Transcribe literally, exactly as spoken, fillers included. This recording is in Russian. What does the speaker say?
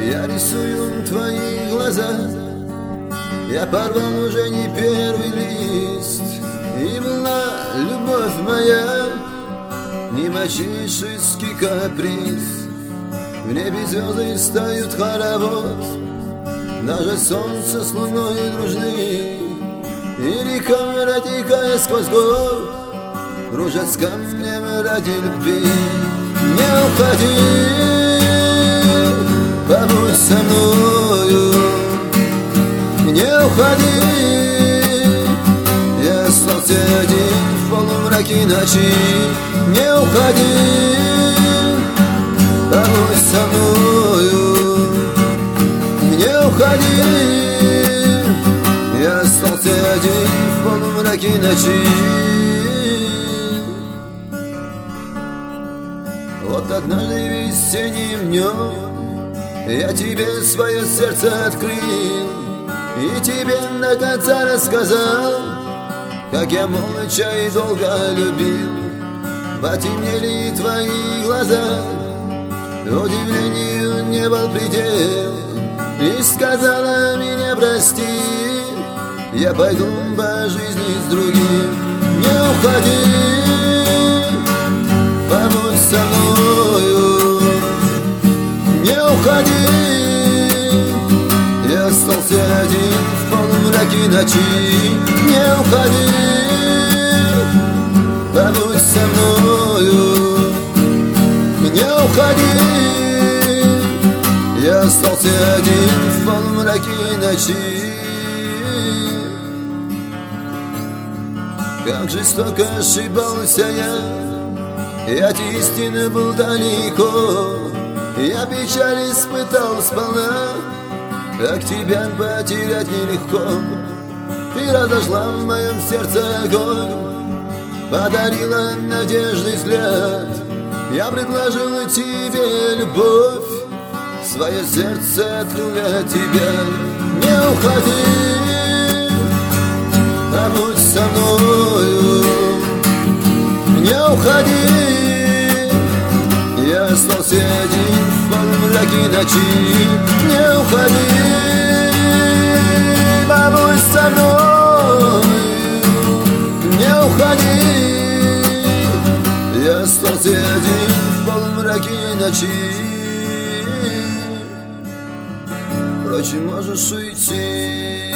Я рисую твои глаза, я порвал уже не первый лист, и была любовь моя не мальчишеский каприз. В небе звезды стают хоровод, даже солнце с луной дружны, и река, протекая сквозь гор, кружат с камнем ради любви. Не уходи, побудь со мною, не уходи. Я остался один в полумраке ночи. Не уходи, побудь со мною, не уходи. Я остался один в полумраке ночи. Вот однажды весенним днем я тебе свое сердце открыл и тебе до конца рассказал, как я молча и долго любил. Потемнели твои глаза, удивлению не был предел, и сказала меня прости, я пойду по жизни с другим. Не уходи, побудь со мною, не уходи. Я остался один в полумраке ночи. Не уходи, побудь со мною, не уходи. Я остался один в полумраке ночи. Как жестоко ошибался я, я от истины был далеко. Я печаль испытал сполна, как тебя потерять нелегко. Ты разожгла в моем сердце огонь, подарила надежный взгляд. Я предложил тебе любовь, свое сердце открыл для тебя. Не уходи, побудь со мною, не уходи. Я остался один в полумраке ночи. Не уходи, побудь со мной, не уходи. Я остался один в полумраке ночи. Впрочем, можешь уйти.